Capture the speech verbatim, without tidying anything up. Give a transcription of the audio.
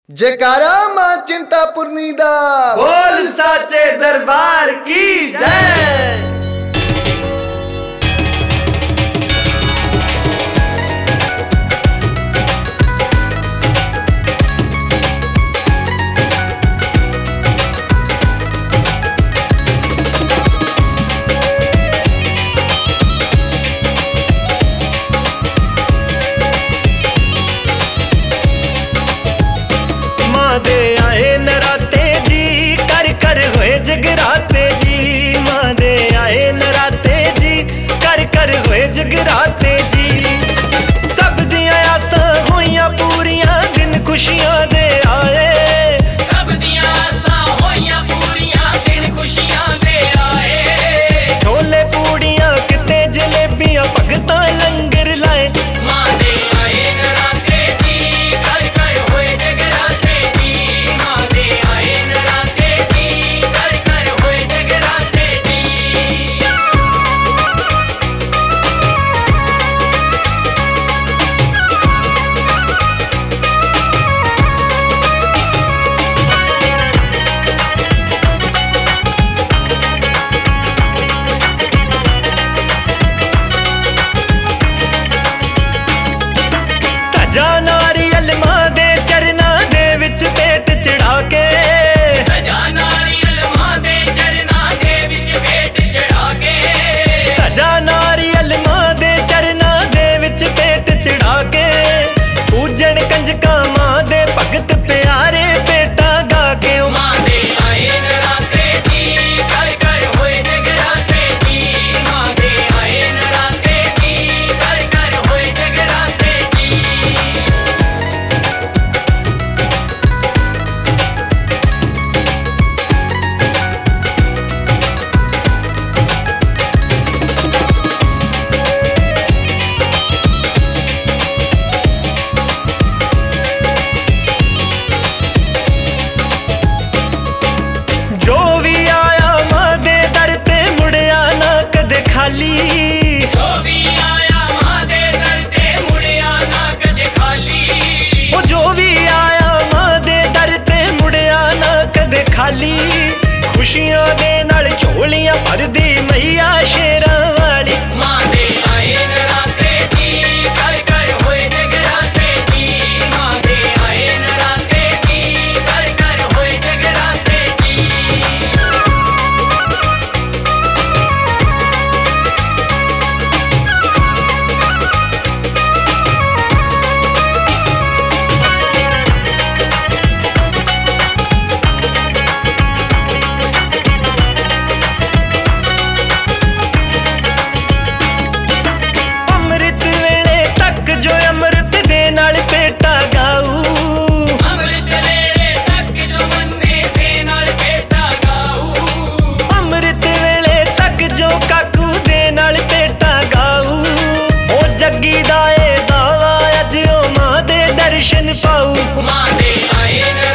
जयकारा मां चिंतापुरनी दा बोल साचे दरबार की जय। दे आए नराते जी कर कर हुए जगराते जी। मां दे आए नराते जी कर कर हुए जगराते जी। सब दियां आसां होइयां पूरियां दिन खुशियां दे आए। सब दियां आसां होइयां पूरियां दिन खुशियां दे आए। छोले पूड़ियां किते जलेबियां भगतां लंगर लाए। मां दे आए नराते जी कर कर होए जगराते जी। मां दे आए नराते जी कर कर होए जगराते जी। जा नारियल मां दे चरना दे विच पेट चढ़ा के। जा नारियल मां दे चरना दे विच पेट चढ़ा के। जा नारियल मां दे चरना दे विच पेट चढ़ा के। पूजन कंजका मां दे भगत प्यारे बेटा गा के। मां दे आए नराते जी कर कर होए जगराते जी। मां दे आए नराते जी कर कर होए जगराते जी। जो भी आया मां दे दर ते मुड़िया ना कदे खाली। जो भी आया मां दे दर ते मुड़िया ना कदे खाली। ओ जो भी आया मां दे दर ते मुड़िया ना कदे खाली। खुशियां दे नाल झोलियां भरदी मैया शेरां वाली। मां दे आए नराते जी कर कर होए जगराते जी। मां दे आए नराते जी कर कर होए जगराते जी। ਅੰਮ੍ਰਿਤ ਵੇਲੇ ਤੱਕ ਜੋ ਅੰਮ੍ਰਿਤ ਦੇ ਨਾਲ ਪੇਟਾ ਗਾਊ। ਅੰਮ੍ਰਿਤ ਵੇਲੇ ਤੱਕ ਜੋ ਮੰਨੇ ਦੇ ਨਾਲ ਬੇਟਾ ਗਾਊ। ਅੰਮ੍ਰਿਤ ਵੇਲੇ ਤੱਕ ਜੋ ਕਾਕੂ ਦੇ ਨਾਲ ਪੇਟਾ ਗਾਊ। ਉਹ ਜੱਗੀ ਦਾ ਏ ਦਾਵਾ ਅੱਜ ਉਹ ਮਾਂ ਦੇ ਦਰਸ਼ਨ ਪਾਊ। ਮਾਂ ਦੇ ਆਏ